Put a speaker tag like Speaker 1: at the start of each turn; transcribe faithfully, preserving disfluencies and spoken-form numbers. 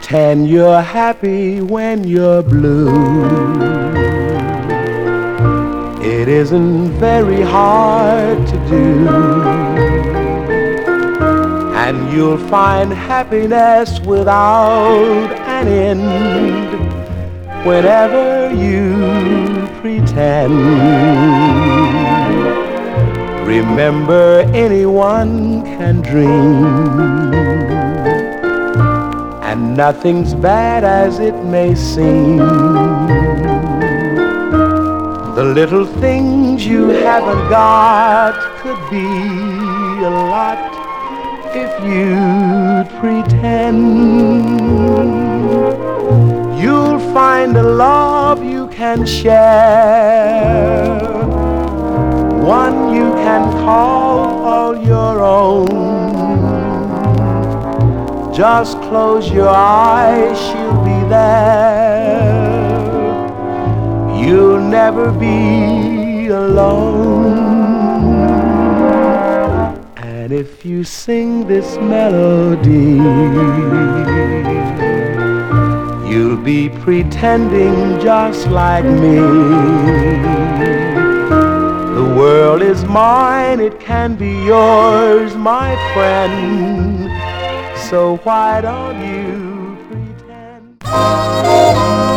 Speaker 1: Pretend you're happy when you're blue. It isn't very hard to do, and you'll find happiness without an end whenever you pretend. Remember, anyone can dream, and nothing's bad as it may seem. The little things you haven't got could be a lot if you'd pretend. You'll find a love you can share, one you can call all your own. Just close your eyes, she'll be there. You'll never be alone. And if you sing this melody, you'll be pretending just like me. The world is mine, it can be yours, my friend. So why don't you pretend?